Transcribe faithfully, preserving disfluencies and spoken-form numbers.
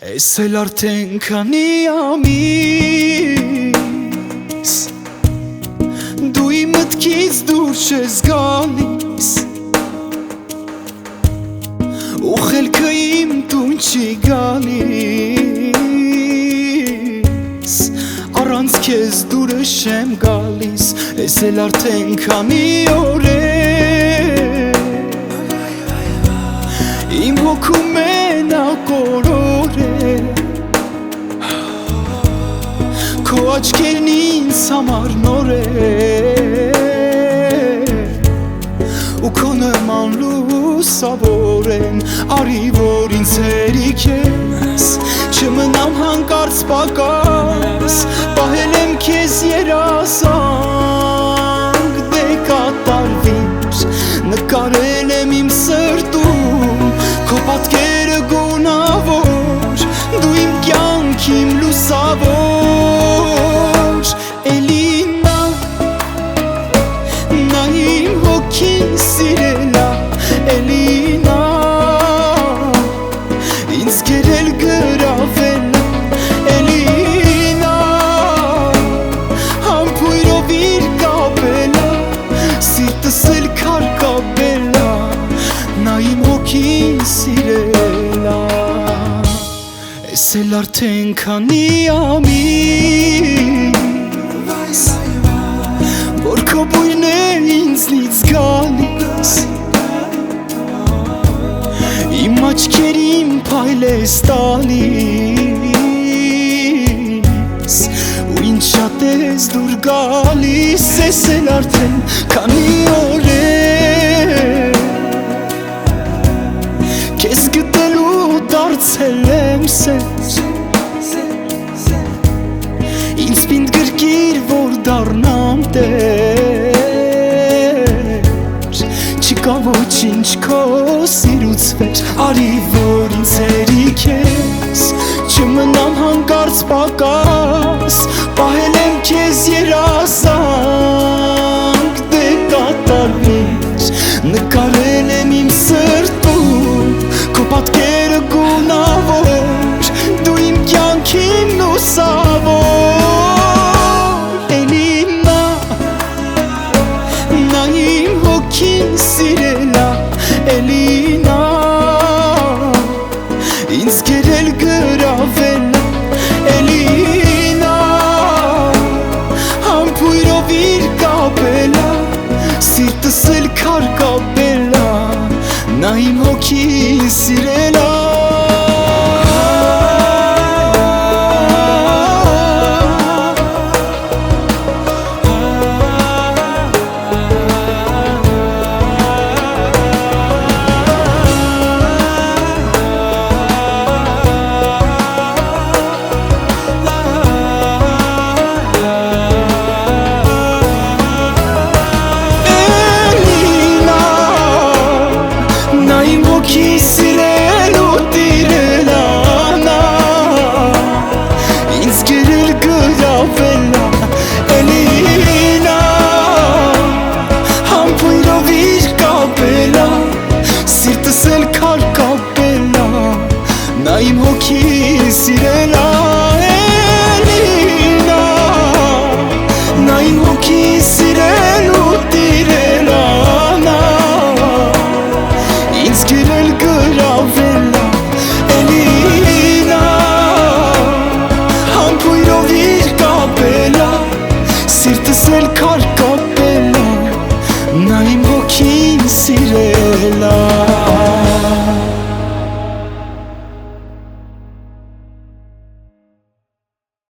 Էս էլ արդեն քանի ամիս դու իմ մտքից դուրս ես գալիս, ու խելքը իմ տուն չի գալիս, առանց քեզ դուրս չեմ գալիս։ Էս էլ արդեն քանի օր է իմ հոգու մենակորոր է, քո աչքերն ինձ համար նոր է, ու քո նման լուսավոր են, արի որ ինձ հերիք ես, չմնամ հանկարծ պակաս, պահել եմ քեզ երազանք, դե կատարվիր, նկարել եմ իմ սրտում քո պատկերը գունավոր, դու իմ կյանք, իմ լուսավոր, էլի նա, նա իմ հոգին սիրել ա, էլի նա, ինձ գերել գրավել ա, էլի նա, համբույրով իր կապել ա, սիրտս էլ քար կապել ա, նա իմ հոգին սիրել ա։ Էս էլ արդեն քանի ամիս որ քո բույրն է ինձնից գալիս, իմ աչքերին փայլ ես տալիս, ու ինձ շատ ես դուր գալիս։ Էս էլ արդեն քանի օր է քեզ գտելու դարձել եմ սեր, ինձ պինդ գրկիր որ դառնամ տեր, չկա ոչինչ քո սիրուց վեր, արի որ ինձ հերիք ես, չմնամ հանկարծ պակաս, պահել եմ քեզ երազանք, դե կատարվիր, նկարել եմ իմ սրտում քո պատկերը գունավոր, դու իմ կյանքին լուսավոր, էլի նա, նա իմ հոգին սիրել ա, էլի նա, ինձ գերել գրավել ա, էլի նա, համբույրով իր կապել ա, սիրտս էլ քար կապել ա, նա իմ հոգին սիրել ա։ Նա իմ հոգին սիրել ա, էլի նա, նա իմ հոգին սիրել ու տիրել ա, նա, ինձ գերել գրավել ա, էլի նա, համբույրով իր կապել ա, սիրտս էլ քար